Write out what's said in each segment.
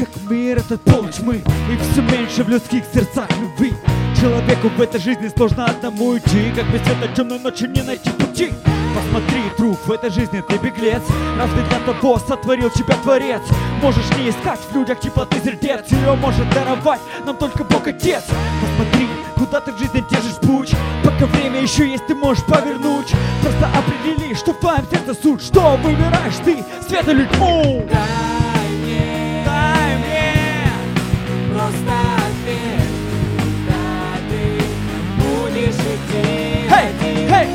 как мир этот полутьмы, и все меньше в людских сердцах любви. Человеку в этой жизни сложно одному идти, как без света темной ночи не найти пути. Посмотри, друг, в этой жизни ты беглец. Разве для того сотворил тебя Творец? Можешь не искать в людях теплоты сердец, ее может даровать нам только Бог Отец. Посмотри, куда ты в жизни держишь путь, пока время еще есть, ты можешь повернуть. Просто определи, что в твоем сердце суть. Что выбираешь ты, свет или тьму? Дай мне просто ответ, куда ты будешь идти. Hey, hey.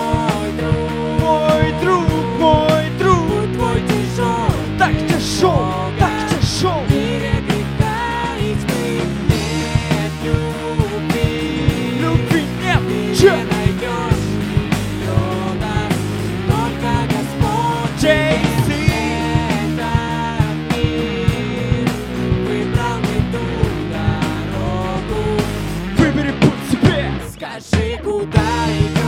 Мой друг, Мой друг, путь твой тяжел, так тяжел, так тяжел. в мире греха и тьмы нет любви. Любви нет, Ты че? не найдешь ее нас, только Господь. JC. Этот мир выбрал не ту дорогу. Выбери путь себе. Скажи, куда идешь?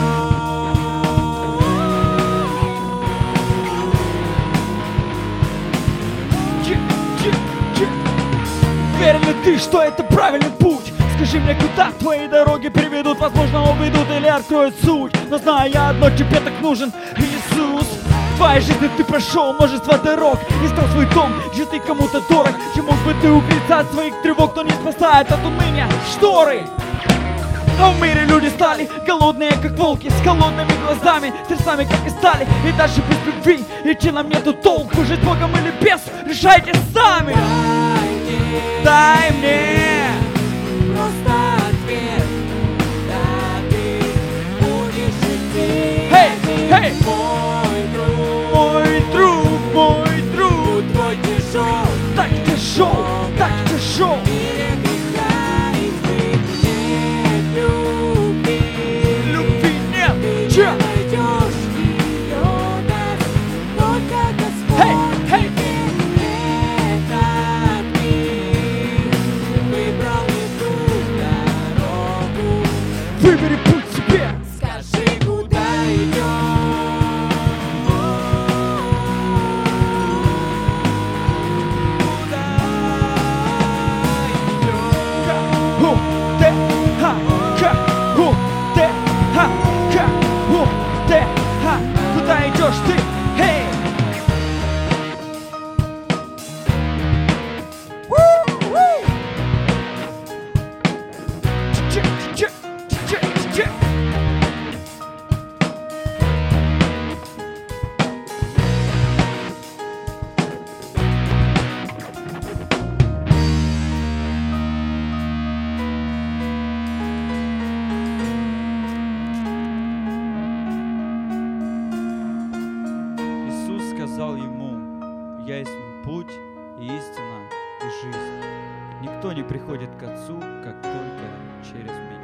Уверен ли ты, что это правильный путь? Скажи мне, куда твои дороги приведут? Возможно, уведут или откроют суть. Но знаю я одно, тебе так нужен Иисус. В твоей жизни ты прошел множество дорог, искал свой дом, где ты кому-то дорог. Чем мог бы ты укрыться от своих тревог, но не спасает от уныния шторы? Но в мире люди стали голодные, как волки, с холодными глазами, сердцами, как и стали. И даже без любви идти нам нету толку. Жить Богом или без, решайте сами. Дай мне Просто ответ, куда ты будешь идти. Hey, hey. Мой друг, мой друг, путь твой тяжел, так тяжел, так тяжел. в мире греха и тьмы нет любви. Любви нет, Ты че? не найдешь ее нас, только Господь. Hey, hey. Этот мир выбрал не ту дорогу. Выбери путь себе. Скажи, куда идешь? Куда идешь ты? Эй! Иисус сказал ему: «Я есть путь и истина и жизнь. Никто не приходит к Отцу, как только через меня».